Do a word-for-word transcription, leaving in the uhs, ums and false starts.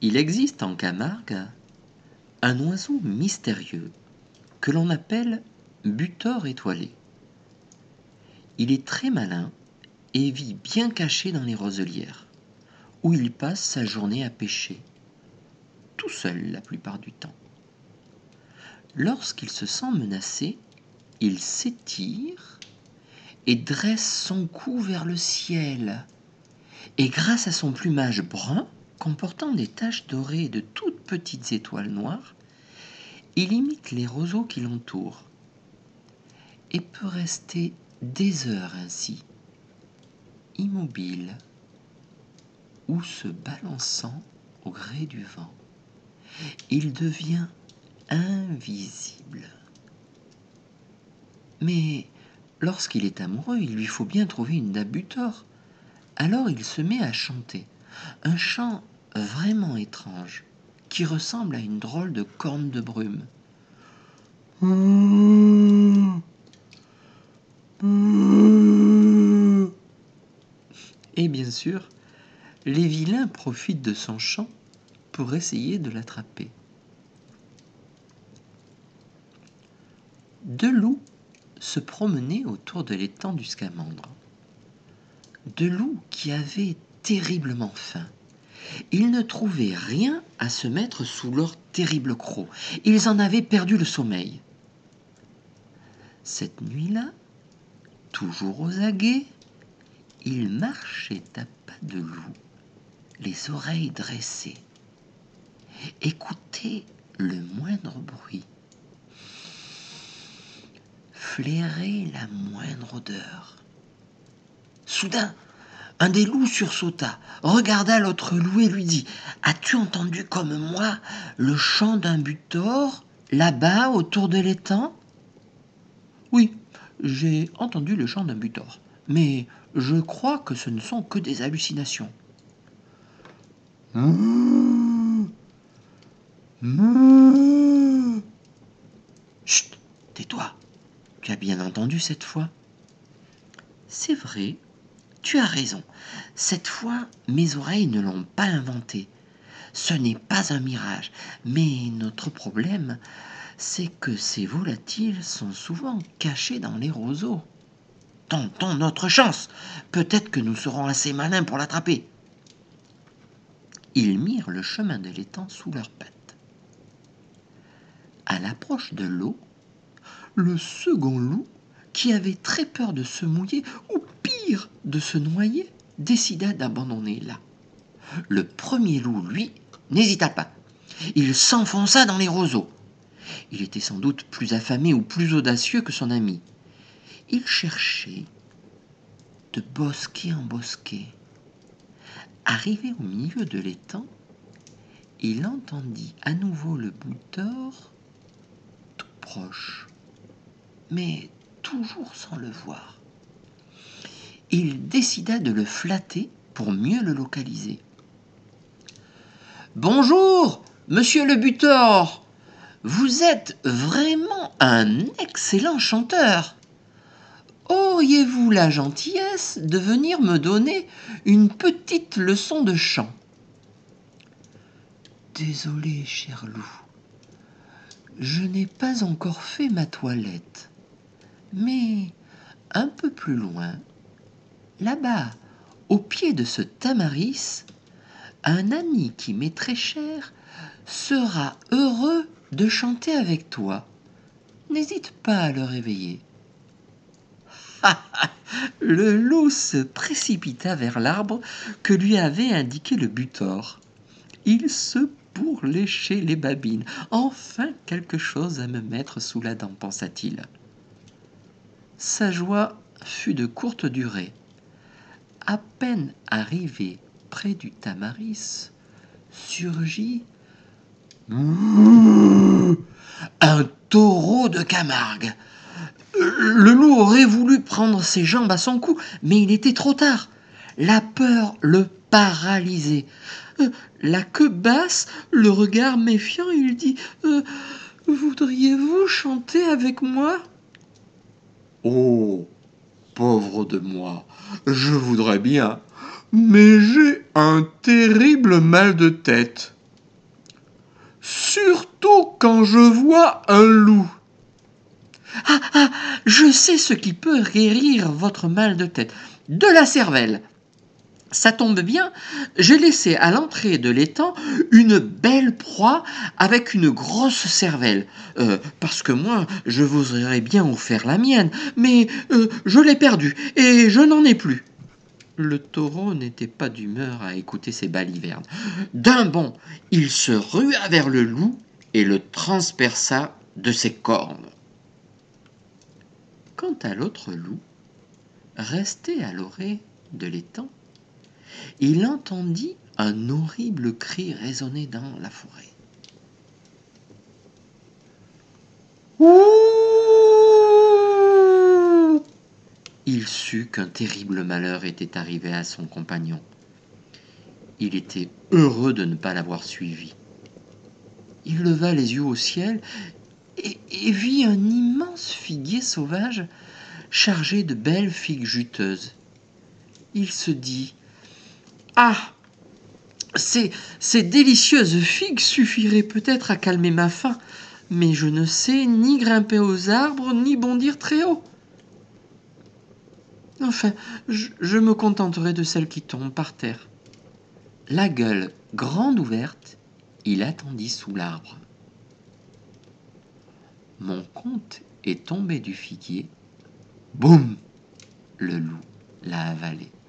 Il existe en Camargue un oiseau mystérieux que l'on appelle butor étoilé. Il est très malin et vit bien caché dans les roselières, où il passe sa journée à pêcher, tout seul la plupart du temps. Lorsqu'il se sent menacé, il s'étire et dresse son cou vers le ciel. Et grâce à son plumage brun, comportant des taches dorées et de toutes petites étoiles noires, il imite les roseaux qui l'entourent et peut rester des heures ainsi, immobile ou se balançant au gré du vent. Il devient invisible. Mais lorsqu'il est amoureux, il lui faut bien trouver une dame butor. Alors il se met à chanter, un chant vraiment étrange, qui ressemble à une drôle de corne de brume. Et bien sûr, les vilains profitent de son chant pour essayer de l'attraper. Deux loups se promenaient autour de l'étang du Scamandre. Deux loups qui avaient terriblement faim. Ils ne trouvaient rien à se mettre sous leur terrible croc. Ils en avaient perdu le sommeil. Cette nuit-là, toujours aux aguets, ils marchaient à pas de loup, les oreilles dressées. Écoutaient le moindre bruit. Flairaient la moindre odeur. Soudain, un des loups sursauta, regarda l'autre loup et lui dit « As-tu entendu comme moi le chant d'un butor, là-bas, autour de l'étang ?»« Oui, j'ai entendu le chant d'un butor, mais je crois que ce ne sont que des hallucinations. »« Mmh, mmh. Chut, tais-toi, tu as bien entendu cette fois ?»« C'est vrai. Tu as raison. Cette fois, mes oreilles ne l'ont pas inventé. Ce n'est pas un mirage. Mais notre problème, c'est que ces volatiles sont souvent cachés dans les roseaux. Tentons notre chance. Peut-être que nous serons assez malins pour l'attraper. » Ils mirent le chemin de l'étang sous leurs pattes. À l'approche de l'eau, le second loup, qui avait très peur de se mouiller, ou pire, de se noyer, décida d'abandonner là. Le premier loup, lui, n'hésita pas. Il s'enfonça dans les roseaux. Il était sans doute plus affamé ou plus audacieux que son ami. Il cherchait de bosquet en bosquet. Arrivé au milieu de l'étang, il entendit à nouveau le butor tout proche, mais toujours sans le voir. Il décida de le flatter pour mieux le localiser. « Bonjour, monsieur le butor. Vous êtes vraiment un excellent chanteur. Auriez-vous la gentillesse de venir me donner une petite leçon de chant ?»« Désolé, cher loup, je n'ai pas encore fait ma toilette. Mais un peu plus loin, là-bas, au pied de ce tamaris, un ami qui m'est très cher sera heureux de chanter avec toi. N'hésite pas à le réveiller. » Le loup se précipita vers l'arbre que lui avait indiqué le butor. Il se bourléchait les babines. « Enfin quelque chose à me mettre sous la dent, pensa-t-il. » Sa joie fut de courte durée. À peine arrivé près du tamaris, surgit un taureau de Camargue. Le loup aurait voulu prendre ses jambes à son cou, mais il était trop tard. La peur le paralysait. La queue basse, le regard méfiant, il dit euh, « Voudriez-vous chanter avec moi ?»« Oh, pauvre de moi, je voudrais bien, mais j'ai un terrible mal de tête. » surtout quand je vois un loup. Ah, ah, je sais ce qui peut guérir votre mal de tête. De la cervelle. Ça tombe bien, j'ai laissé à l'entrée de l'étang une belle proie avec une grosse cervelle. Euh, parce que moi, je vous aurais bien offert la mienne, mais euh, je l'ai perdue et je n'en ai plus. Le taureau n'était pas d'humeur à écouter ces balivernes. D'un bond, il se rua vers le loup et le transperça de ses cornes. Quant à l'autre loup, resté à l'orée de l'étang, il entendit un horrible cri résonner dans la forêt. Ouh! Il sut qu'un terrible malheur était arrivé à son compagnon. Il était heureux de ne pas l'avoir suivi. Il leva les yeux au ciel et, et vit un immense figuier sauvage chargé de belles figues juteuses. Il se dit « Ah ! Ces, ces délicieuses figues suffiraient peut-être à calmer ma faim, mais je ne sais ni grimper aux arbres, ni bondir très haut. Enfin, je, je me contenterai de celles qui tombent par terre. » La gueule grande ouverte, il attendit sous l'arbre. Mon compte est tombé du figuier. Boum! Le loup l'a avalé.